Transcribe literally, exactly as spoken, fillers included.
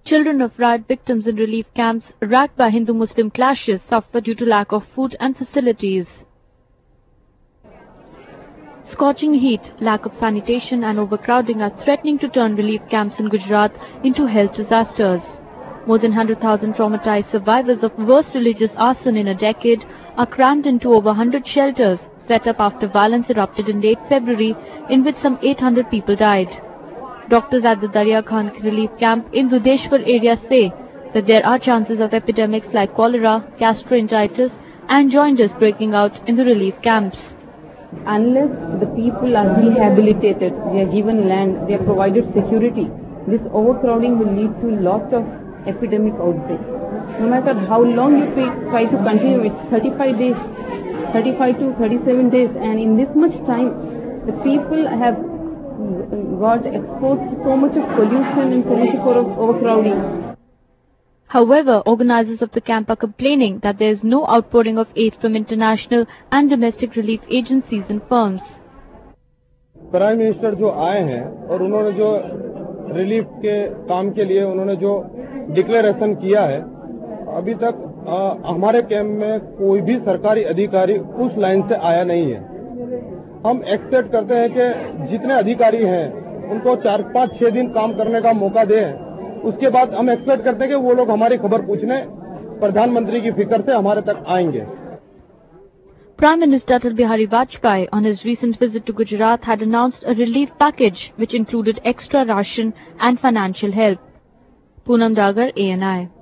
Children of riot victims in relief camps racked by Hindu-Muslim clashes suffer due to lack of food and facilities. Scorching heat, lack of sanitation and overcrowding are threatening to turn relief camps in Gujarat into health disasters. More than one hundred thousand traumatized survivors of worst religious arson in a decade are crammed into over one hundred shelters set up after violence erupted in late February, in which some eight hundred people died. Doctors at the Darya Khan relief camp in Dudeshwar area say that there are chances of epidemics like cholera, gastroenteritis and jaundice breaking out in the relief camps. Unless the people are rehabilitated, they are given land, they are provided security, this overcrowding will lead to lot of epidemic outbreaks. No matter how long you try to continue, it's thirty-five days, thirty-five to thirty-seven days, and in this much time, the people have got exposed to so much of pollution and so much of overcrowding. However, organizers of the camp are complaining that there is no outpouring of aid from international and domestic relief agencies and firms. Prime minister जो आए हैं और उन्होंने जो relief के काम के लिए उन्होंने जो डिक्लेरेशन किया है, अभी तक आ, हमारे कैंप में कोई भी सरकारी अधिकारी उस लाइन से आया नहीं है। हम एक्सपेक्ट करते हैं कि जितने अधिकारी हैं उनको चार पाँच छह दिन काम करने का मौका दें, उसके बाद हम एक्सपेक्ट करते हैं कि वो लोग हमारी खबर पूछने प्रधानमंत्री की फिक्र से हमारे तक आएंगे। Prime Minister Atal Bihari Vajpayee on his recent visit to Gujarat had announced a relief package which included extra ration and financial help. Poonam Dagar, A N I.